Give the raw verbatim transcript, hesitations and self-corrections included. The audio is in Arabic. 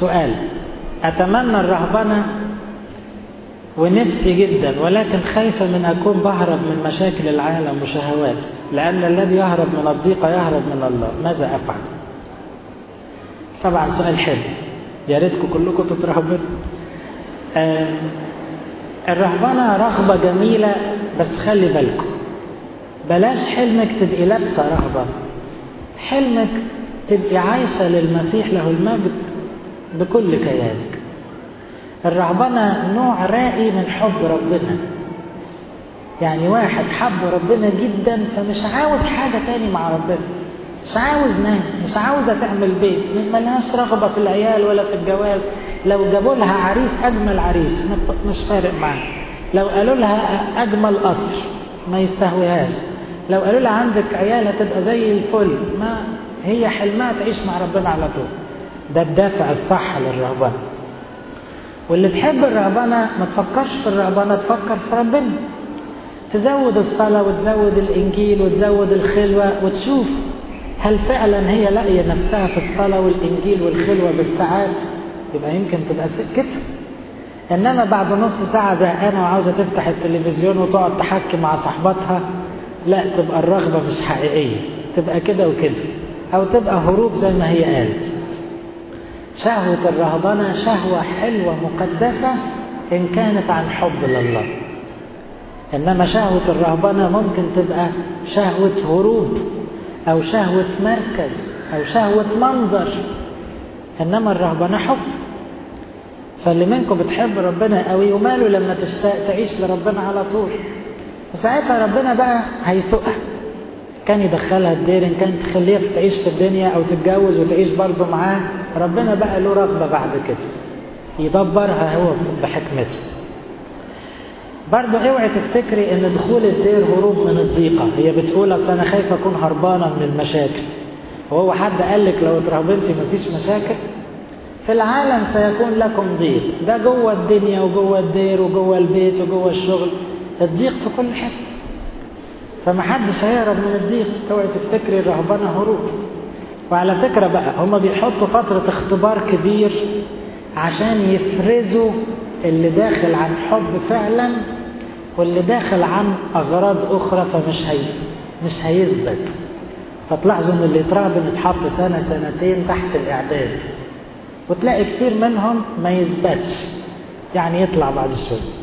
سؤال: أتمنى الرهبنة ونفسي جدا، ولكن خايفة من أكون بهرب من مشاكل العالم وشهواته، لأن الذي يهرب من الضيقة يهرب من الله، ماذا أفعل؟ طبعا سؤال حلو، يا ريتكم كلكم تترهبنوا. آه الرهبنة رغبة جميلة، بس خلي بالكم بلاش حلمك تبقي لابسة رهبة، حلمك تبقي عايشة للمسيح له المجد بكل كيانك. الرهبنة نوع راقي من حب ربنا، يعني واحد حب ربنا جدا فمش عاوز حاجة تاني مع ربنا، مش عاوز ناس، مش عاوزة تعمل بيت، مش ملهاش رغبة في العيال ولا في الجواز. لو جابوا لها عريس أجمل عريس مش فارق معاه، لو قالوا لها أجمل قصر ما يستهويهاش، لو قالوا لها عندك عيال هتبقى زي الفل، ما هي حلمها تعيش مع ربنا على طول. ده الدافع الصح للرهبنة. واللي تحب الرهبنة ما تفكرش في الرهبنة، تفكر في ربنا، تزود الصلاة وتزود الإنجيل وتزود الخلوة، وتشوف هل فعلا هي لاقية نفسها في الصلاة والإنجيل والخلوة بالساعات، يبقى يمكن تبقى سكتها. إنما بعد نص ساعة زهقانة وعاوزة تفتح التلفزيون وتقعد تحكي مع صاحبتها، لا، تبقى الرغبة مش حقيقية، تبقى كده وكده، أو تبقى هروب زي ما هي قالت. شهوة الرهبنة شهوة حلوة مقدسة إن كانت عن حب لله، إنما شهوة الرهبنة ممكن تبقى شهوة هروب أو شهوة مركز أو شهوة منظر، إنما الرهبنة حب. فاللي منكم بتحب ربنا قوي وماله لما تشتاق تعيش لربنا على طول، وساعتها ربنا بقى هيسوقها، كان يدخلها الدير، إن كانت تخليها تعيش في الدنيا أو تتجوز وتعيش برضه معاه، ربنا بقى له رغبة بعد كده يدبرها هو بحكمته. برضه اوعي تفتكري ان دخول الدير هروب من الضيقة، هي بتقول اصل انا خايفة اكون هربانة من المشاكل. وهو حد قال لك لو اترهبنتي مفيش مشاكل؟ في العالم سيكون لكم ضيق، ده جوه الدنيا وجوه الدير وجوه البيت وجوه الشغل، الضيق في كل حتة، فمحدش هيهرب من الضيق. اوعي تفتكري الرهبنة هروب. وعلى فكرة بقى هما بيحطوا فترة اختبار كبير عشان يفرزوا اللي داخل عن حب فعلا واللي داخل عن أغراض أخرى، فمش هي مش هيثبت. فتلاحظوا ان اللي يترهبن يتحط سنة سنتين تحت الإعداد، وتلاقي كتير منهم ما يثبتش، يعني يطلع بعد شوية.